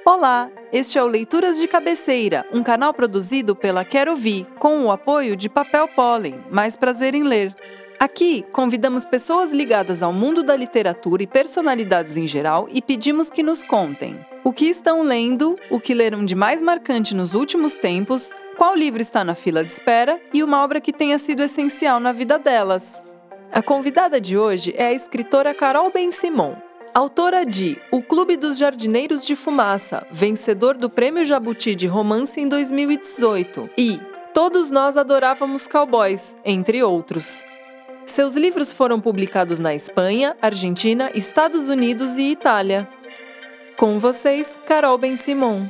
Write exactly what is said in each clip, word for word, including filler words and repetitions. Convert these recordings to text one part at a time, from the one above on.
Olá, este é o Leituras de Cabeceira, um canal produzido pela Quero Ouvir, com o apoio de Papel Pólen, mais prazer em ler. Aqui, convidamos pessoas ligadas ao mundo da literatura e personalidades em geral e pedimos que nos contem o que estão lendo, o que leram de mais marcante nos últimos tempos, qual livro está na fila de espera e uma obra que tenha sido essencial na vida delas. A convidada de hoje é a escritora Carol Ben-Simon, autora de O Clube dos Jardineiros de Fumaça, vencedor do Prêmio Jabuti de Romance em dois mil e dezoito, e Todos Nós Adorávamos Cowboys, entre outros. Seus livros foram publicados na Espanha, Argentina, Estados Unidos e Itália. Com vocês, Carol Ben-Simon.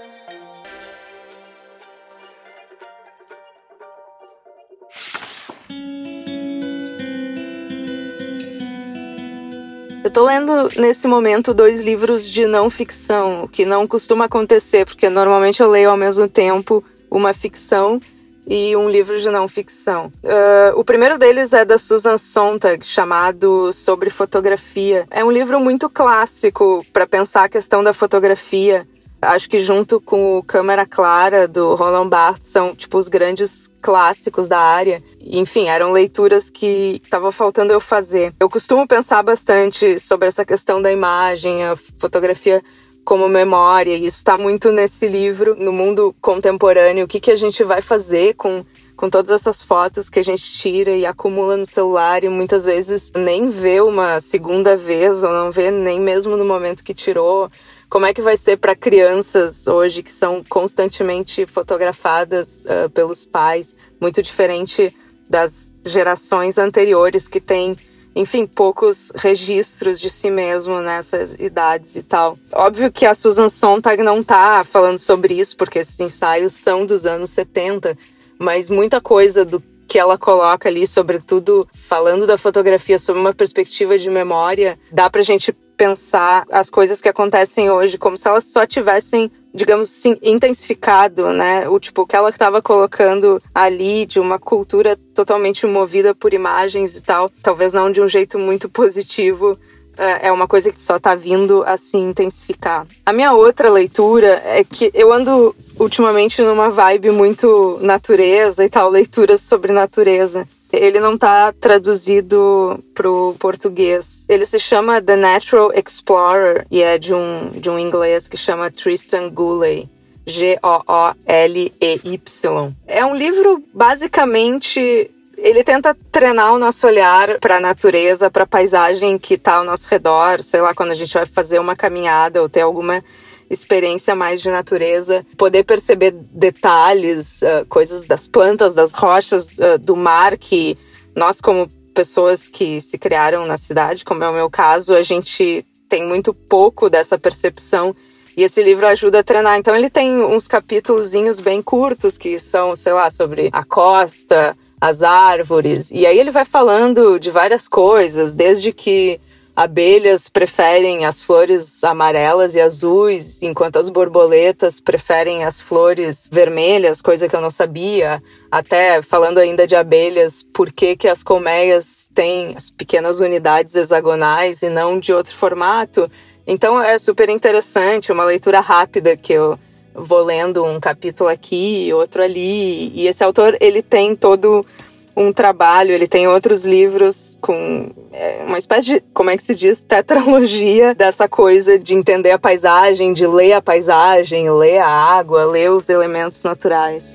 Eu tô lendo, nesse momento, dois livros de não ficção, o que não costuma acontecer, porque normalmente eu leio ao mesmo tempo uma ficção e um livro de não ficção. Uh, o primeiro deles é da Susan Sontag, chamado Sobre Fotografia. É um livro muito clássico para pensar a questão da fotografia. Acho que junto com o Câmara Clara, do Roland Barthes, são tipo os grandes clássicos da área. Enfim, eram leituras que estava faltando eu fazer. Eu costumo pensar bastante sobre essa questão da imagem, a fotografia como memória, e isso está muito nesse livro, no mundo contemporâneo. O que, que a gente vai fazer com, com todas essas fotos que a gente tira e acumula no celular e muitas vezes nem vê uma segunda vez, ou não vê nem mesmo no momento que tirou. Como é que vai ser para crianças hoje que são constantemente fotografadas uh, pelos pais, muito diferente das gerações anteriores que têm, enfim, poucos registros de si mesmo nessas idades e tal. Óbvio que a Susan Sontag não tá falando sobre isso, porque esses ensaios são dos anos setenta, mas muita coisa do que ela coloca ali, sobretudo falando da fotografia sob uma perspectiva de memória, dá pra gente pensar as coisas que acontecem hoje como se elas só tivessem, digamos assim, intensificado, né? O tipo, o que ela estava colocando ali de uma cultura totalmente movida por imagens e tal, talvez não de um jeito muito positivo, é uma coisa que só tá vindo a se intensificar. A minha outra leitura é que eu ando ultimamente numa vibe muito natureza e tal, leituras sobre natureza. Ele não tá traduzido pro português. Ele se chama The Natural Explorer e é de um, de um inglês que chama Tristan Gooley. G O O L E Y. É um livro, basicamente, ele tenta treinar o nosso olhar para a natureza, para a paisagem que tá ao nosso redor. Sei lá, quando a gente vai fazer uma caminhada ou ter alguma experiência mais de natureza, poder perceber detalhes, uh, coisas das plantas, das rochas, uh, do mar, que nós, como pessoas que se criaram na cidade, como é o meu caso, a gente tem muito pouco dessa percepção, e esse livro ajuda a treinar. Então ele tem uns capítulozinhos bem curtos, que são, sei lá, sobre a costa, as árvores, e aí ele vai falando de várias coisas, desde que abelhas preferem as flores amarelas e azuis, enquanto as borboletas preferem as flores vermelhas, coisa que eu não sabia. Até falando ainda de abelhas, por que que as colmeias têm as pequenas unidades hexagonais e não de outro formato. Então é super interessante, uma leitura rápida que eu vou lendo um capítulo aqui e outro ali. E esse autor, ele tem todo um trabalho, ele tem outros livros com é, uma espécie de, como é que se diz, tetralogia dessa coisa de entender a paisagem, de ler a paisagem, ler a água, ler os elementos naturais.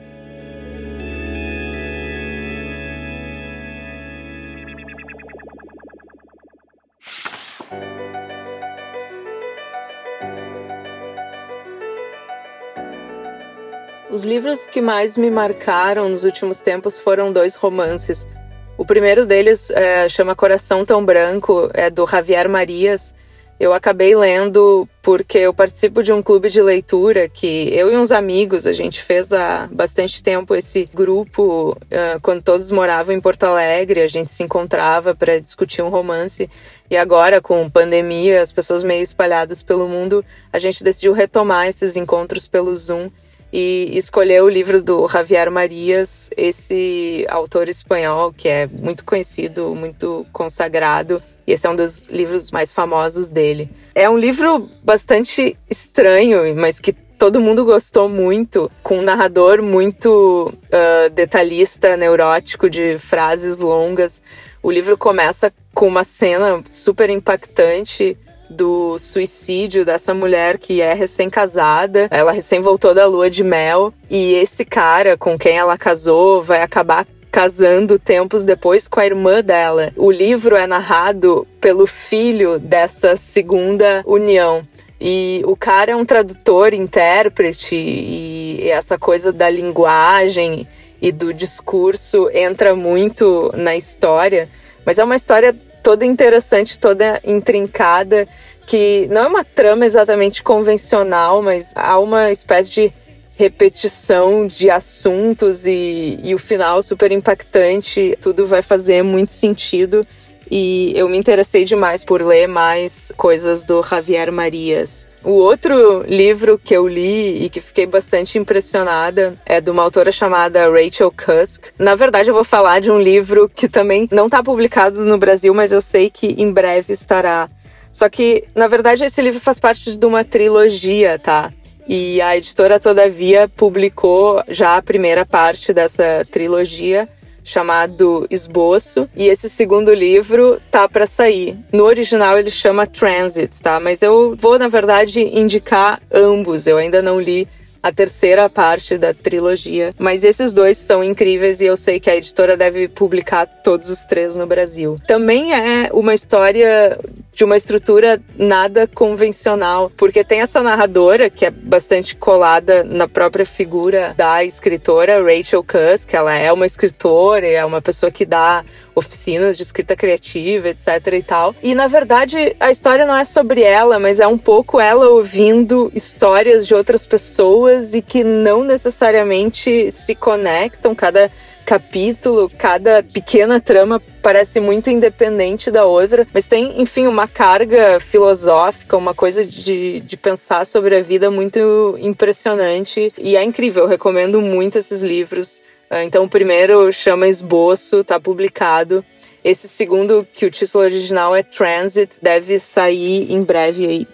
Os livros que mais me marcaram nos últimos tempos foram dois romances. O primeiro deles é, chama Coração Tão Branco, é do Javier Marias. Eu acabei lendo porque eu participo de um clube de leitura que eu e uns amigos, a gente fez há bastante tempo esse grupo, uh, quando todos moravam em Porto Alegre, a gente se encontrava para discutir um romance. E agora, com pandemia, as pessoas meio espalhadas pelo mundo, a gente decidiu retomar esses encontros pelo Zoom. e escolheu o livro do Javier Marias, esse autor espanhol que é muito conhecido, muito consagrado. E esse é um dos livros mais famosos dele. É um livro bastante estranho, mas que todo mundo gostou muito, com um narrador muito uh, detalhista, neurótico, de frases longas. O livro começa com uma cena super impactante do suicídio dessa mulher que é recém-casada. Ela recém voltou da lua de mel e esse cara com quem ela casou vai acabar casando tempos depois com a irmã dela. O livro é narrado pelo filho dessa segunda união. E o cara é um tradutor, intérprete, e essa coisa da linguagem e do discurso entra muito na história. Mas é uma história toda interessante, toda intrincada, que não é uma trama exatamente convencional, mas há uma espécie de repetição de assuntos e, e o final super impactante. Tudo vai fazer muito sentido. E eu me interessei demais por ler mais coisas do Javier Marias. O outro livro que eu li e que fiquei bastante impressionada é de uma autora chamada Rachel Cusk. Na verdade, eu vou falar de um livro que também não está publicado no Brasil, mas eu sei que em breve estará. Só que, na verdade, esse livro faz parte de uma trilogia, tá? E a editora, todavia, publicou já a primeira parte dessa trilogia, chamado Esboço, e esse segundo livro tá para sair. No original ele chama Transit, tá? Mas eu vou, na verdade, indicar ambos. Eu ainda não li a terceira parte da trilogia, mas esses dois são incríveis e eu sei que a editora deve publicar todos os três no Brasil. Também é uma história de uma estrutura nada convencional, porque tem essa narradora que é bastante colada na própria figura da escritora Rachel Cusk, que ela é uma escritora, é uma pessoa que dá oficinas de escrita criativa, etc e tal. E, na verdade, a história não é sobre ela, mas é um pouco ela ouvindo histórias de outras pessoas e que não necessariamente se conectam. Cada capítulo, cada pequena trama parece muito independente da outra, mas tem, enfim, uma carga filosófica, uma coisa de, de pensar sobre a vida muito impressionante. E é incrível, eu recomendo muito esses livros. Então o primeiro chama Esboço, tá publicado. Esse segundo, que o título original é Transit, deve sair em breve aí.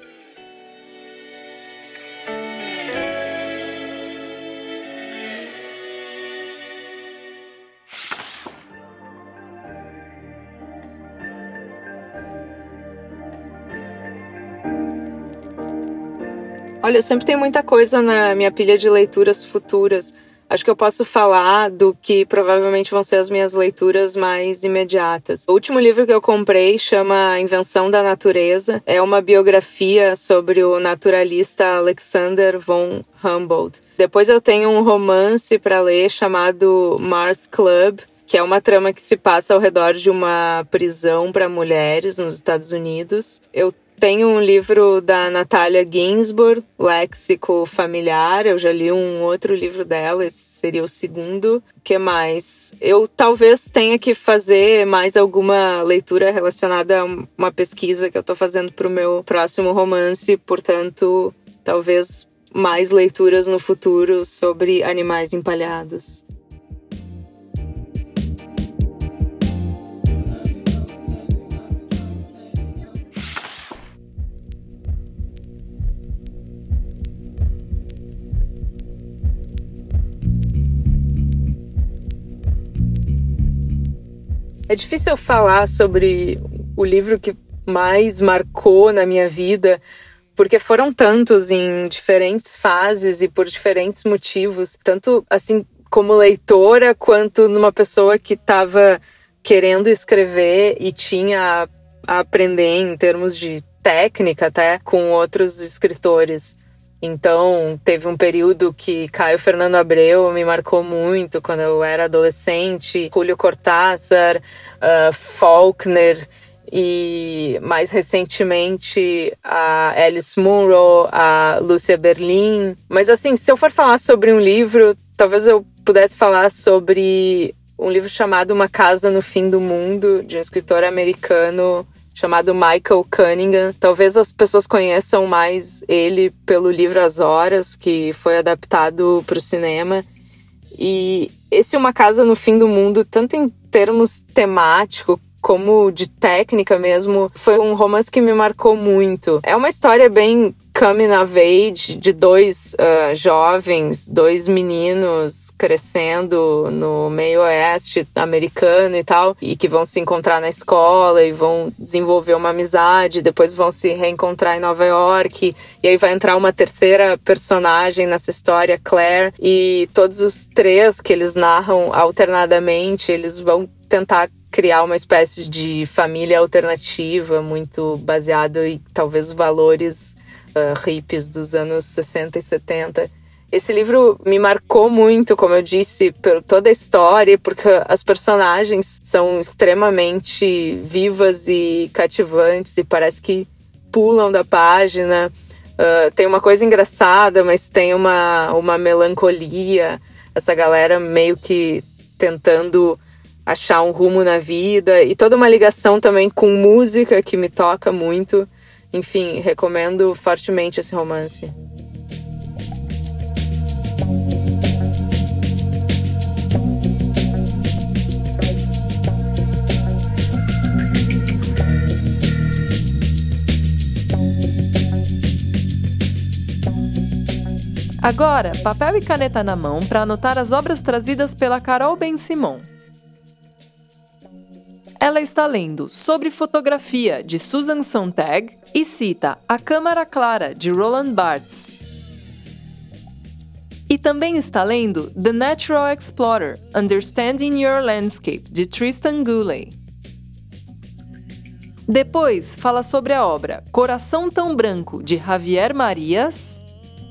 Olha, eu sempre tenho muita coisa na minha pilha de leituras futuras. Acho que eu posso falar do que provavelmente vão ser as minhas leituras mais imediatas. O último livro que eu comprei chama Invenção da Natureza. É uma biografia sobre o naturalista Alexander von Humboldt. Depois eu tenho um romance para ler chamado Mars Club, que é uma trama que se passa ao redor de uma prisão para mulheres nos Estados Unidos. Eu tenho um livro da Natalia Ginzburg, Léxico Familiar. Eu já li um outro livro dela, esse seria o segundo. O que mais? Eu talvez tenha que fazer mais alguma leitura relacionada a uma pesquisa que eu estou fazendo para o meu próximo romance. Portanto, talvez mais leituras no futuro sobre animais empalhados. É difícil falar sobre o livro que mais marcou na minha vida, porque foram tantos em diferentes fases e por diferentes motivos, tanto assim como leitora, quanto numa pessoa que estava querendo escrever e tinha a aprender em termos de técnica até com outros escritores. Então, teve um período que Caio Fernando Abreu me marcou muito quando eu era adolescente, Julio Cortázar, uh, Faulkner e, mais recentemente, a Alice Munro, a Lúcia Berlin. Mas, assim, se eu for falar sobre um livro, talvez eu pudesse falar sobre um livro chamado Uma Casa no Fim do Mundo, de um escritor americano chamado Michael Cunningham. Talvez as pessoas conheçam mais ele pelo livro As Horas, que foi adaptado para o cinema. E esse Uma Casa no Fim do Mundo, tanto em termos temáticos como de técnica mesmo, foi um romance que me marcou muito. É uma história bem coming of age, de dois uh, jovens, dois meninos crescendo no meio oeste americano e tal, e que vão se encontrar na escola e vão desenvolver uma amizade, depois vão se reencontrar em Nova York, e aí vai entrar uma terceira personagem nessa história, Claire, e todos os três que eles narram alternadamente, eles vão tentar criar uma espécie de família alternativa, muito baseado em talvez valores uh, hippies dos anos sessenta e setenta. Esse livro me marcou muito, como eu disse, por toda a história, porque as personagens são extremamente vivas e cativantes e parece que pulam da página. Uh, tem uma coisa engraçada, mas tem uma, uma melancolia. Essa galera meio que tentando achar um rumo na vida, e toda uma ligação também com música que me toca muito. Enfim, recomendo fortemente esse romance. Agora, papel e caneta na mão para anotar as obras trazidas pela Carol Ben-Simon. Ela está lendo Sobre Fotografia, de Susan Sontag, e cita A Câmara Clara, de Roland Barthes. E também está lendo The Natural Explorer, Understanding Your Landscape, de Tristan Gooley. Depois, fala sobre a obra Coração Tão Branco, de Javier Marias,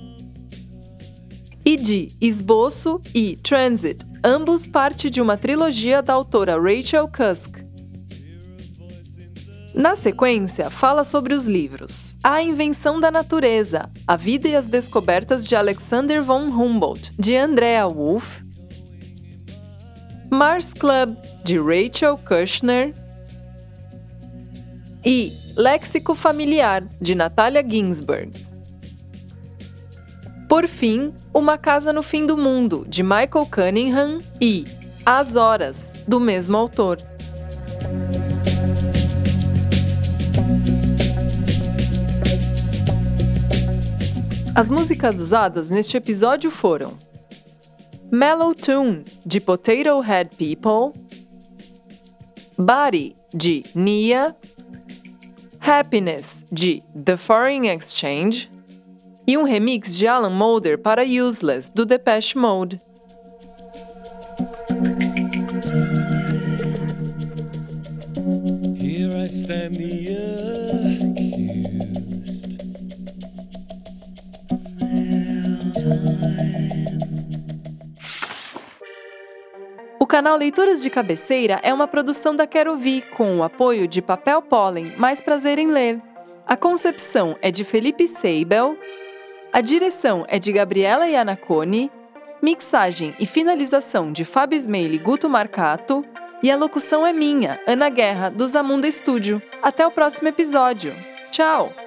e de Esboço e Transit, ambos parte de uma trilogia da autora Rachel Cusk. Na sequência, fala sobre os livros A Invenção da Natureza, A Vida e as Descobertas de Alexander von Humboldt, de Andrea Wolff, Mars Club, de Rachel Kushner, e Léxico Familiar, de Natalia Ginsburg. Por fim, Uma Casa no Fim do Mundo, de Michael Cunningham, e As Horas, do mesmo autor. As músicas usadas neste episódio foram Mellow Tune, de Potato Head People, Body, de Nia, Happiness, de The Foreign Exchange, e um remix de Alan Moulder para Useless, do Depeche Mode. Here I stand the accused. O canal Leituras de Cabeceira é uma produção da Quero Vi, com o apoio de Papel Pólen, mais prazer em ler. A concepção é de Felipe Seibel, a direção é de Gabriela Iannacone, mixagem e finalização de Fábio Smeili e Guto Marcato, e a locução é minha, Ana Guerra, do Zamunda Studio. Até o próximo episódio. Tchau!